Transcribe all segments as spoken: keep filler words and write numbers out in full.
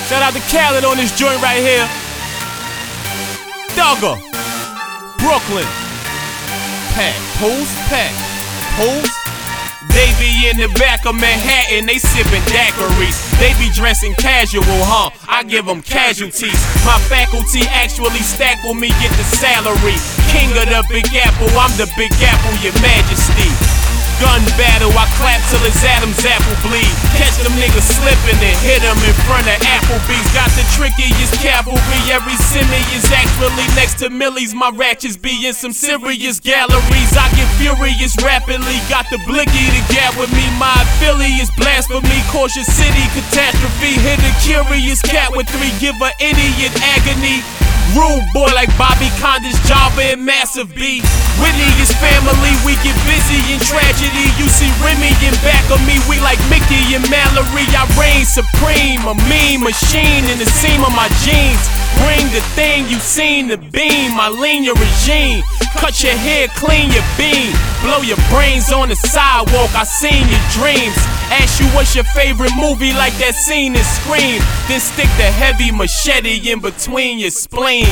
Shout out to Khaled on this joint right here. Dugger, Brooklyn, pack, post, pack, post. They be in the back of Manhattan, they sippin' daiquiris. They be dressing casual, huh? I give them casualties. My faculty actually stack with me, get the salary. King of the Big Apple, I'm the Big Apple, your majesty. Gun battle, I clap till his Adam's apple bleed. Catch them niggas slipping and hit them in front of Applebee's. Got the trickiest cavalry, every semi is actually next to Millie's. My ratchets be in some serious galleries. I get furious rapidly, got the blicky to get with me. My affiliates blasphemy, cautious city catastrophe. Hit a curious cat with three, give a idiot agony. Rude boy like Bobby Conda's Java and Massive B. Whitney is family, we get busy in tragedy. You see Remy in back of me, we like Mickey and Mallory. I reign supreme, a mean machine in the seam of my jeans. Bring the thing you seen, the beam, I lean your regime. Cut your hair, clean your beam. Blow your brains on the sidewalk, I seen your dreams. Ask you what's your favorite movie, like that scene in Scream. Then stick the heavy machete in between your spleen.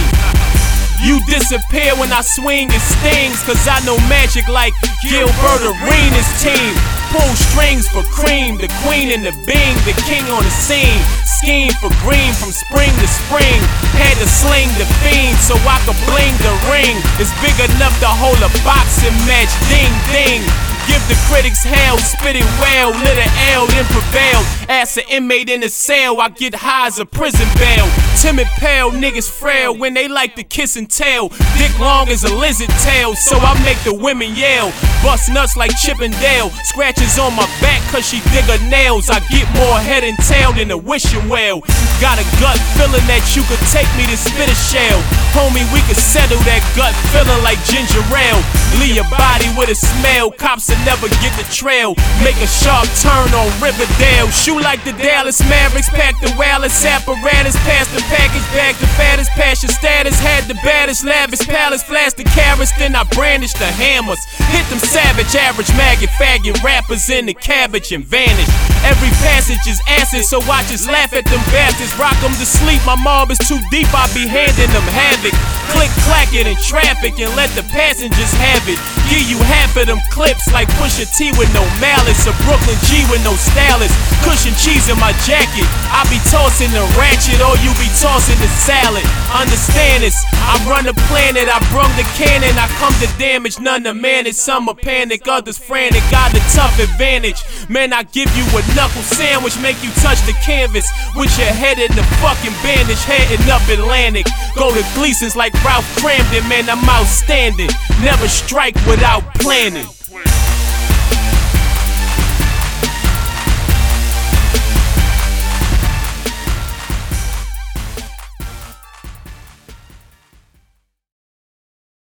You disappear when I swing and stings, cause I know magic like Gilbert Arenas' team. Pull strings for cream, the queen and the being, the king on the scene. Scheme for green from spring to spring. Had to sling the fiend so I could bling the ring. It's big enough to hold a boxing match, ding ding. Give the critics hell, spit it well, lit a L, then prevailed. As an inmate in a cell, I get high as a prison bail. Timid pale, niggas frail when they like to kiss and tell. Dick long as a lizard tail, so I make the women yell. Bust nuts like Chip and Dale, scratches on my back cause she dig her nails. I get more head and tail than a wishing well. Got a gut feeling that you could take me to spit a shell. Homie, we could settle that gut feeling like ginger ale. Leave your body with a smell, cops will never get the trail. Make a sharp turn on Riverdale. Shoot like the Dallas Mavericks, pack the wireless apparatus. Pass the package back, the fattest, pass your status. Had the baddest, lavish palace, flash the carrots. Then I brandish the hammers. Hit them savage, average, maggot, faggot rappers in the cabbage and vanish. Every passage is acid, so I just laugh at them bastards. Rock them to sleep, my mob is too deep, I be handing them havoc. Click, clack it in traffic and let the passengers have it. Give you half of them clips like Pusha T with no malice. A Brooklyn G with no stylist. Cushion cheese in my jacket. I be tossing the ratchet or you be tossing the salad. Understand this, I run the planet, I brung the cannon. I come to damage, none to manage. Some are panic, others frantic, got the tough advantage. Man, I give you a knuckle sandwich, make you touch the canvas with your head in the fucking bandage, heading up Atlantic. Go to Gleason's like Ralph Cramden, man, I'm outstanding. Never strike without planning.